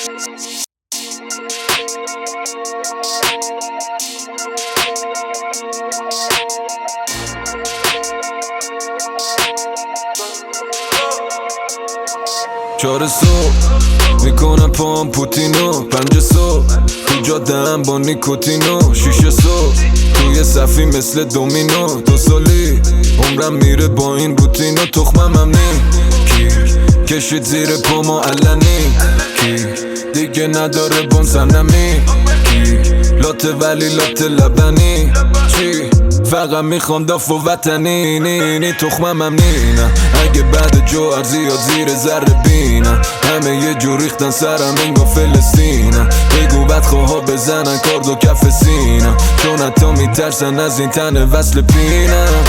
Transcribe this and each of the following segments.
چهار صبح میکنم پام پوتینو، 5 صبح تو جاده‌ام با نیکوتینو، 6 صبح توی صفی مثل دومینو. 2 سالی عمرم میره با این روتینو. تخمم نی کی کشید زیر پامو علنی، کی دیگه نداره بون سنمی، کی لاته ولی لاته لبنی، چی فقط میخوام داف و وطنی. نی تخمم نی نه، اگه بعد جوهر زیاد زیر ذره بینم، همه یه جور ریختن سرم انگا فلسطینم. بگو بدخواها بزنن کارد و کف سینم، چون حتی میترسن از این تن وصل پینم.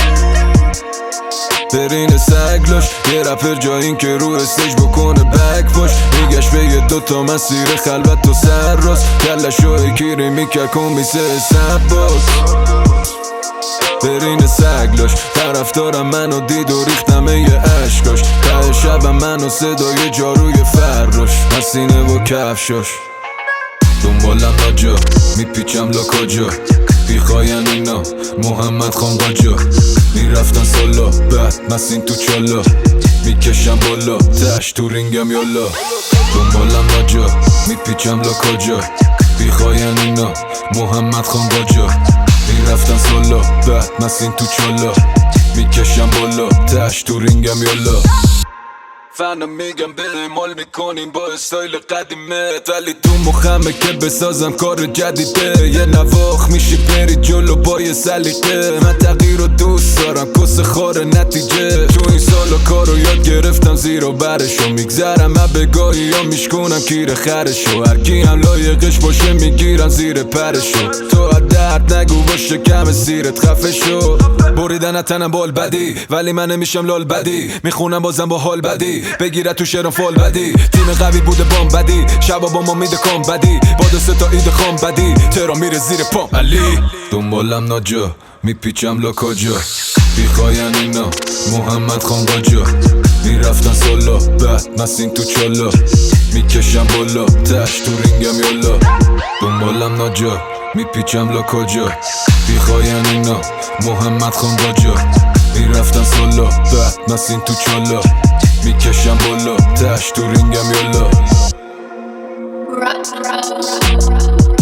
برین سگلاش یه رپر جا این که رو استیج بکنه بک پاش، میگشت به یه 2 مسیر خلوت و سر راست، کلشو اکیری میککون میسه سباس. برین سگلاش طرفدارم منو دید و ریختم یه عشقاش، ته شبم منو صدای جاروی فراش، مسینه و کفشاش. دنبالم راجا میپیچم لاکاجا، بیخواین اینا محمد خان قاجا. میرفتن سالا بعد مسین تو چالا، میکشم بالا تش تو رینگم یالا. دنبالم راجا میپیچم لاکاجا، بیخواین اینا محمد خان قاجا. میرفتن سالا بعد مسین تو چالا، میکشم بالا تش تو رینگم یالا. فنم میگم به مال میکنیم با استایل قدیمت، ولی تو مخمه که بسازم کار جدیده. یه نواخ میشی بری جلو با یه سلیقه، من تغییر رو دوست دارم کس خار نتیجه. تو این سالا کارو یاد گرفتم زیر و برشو، میگذرم بگاهی یا میشکنم کیر خرشو. هرکی هم لایقش باشه میگیرم زیر پرشو، تو درد نگو باشه کم سیرت خفه شو. بریدن تنم بال بدی ولی من نمیشم لال بدی، میخونم بازم با حال بدی، بگیره تو شعرم فال بدی. تیم قوی بوده بام بدی، شبا با ما میده کام بدی، با 2 تا ایده خام بدی، ترا میره زیر پام علی. دنبالم ناجا میپیچم لاکاجا، بیخواین اینا محمد خان قاجا. میرفتن سالا بعد مسین تو چالا، میکشم بالا تش تو رینگم یالا. دنبالم ناجا میپیچم لاکاجا، بیخواین اینا محمد خان قاجا. میرفتن سالا بعد مسین تو چالا، میکشم بالا تش تو رینگم یالا.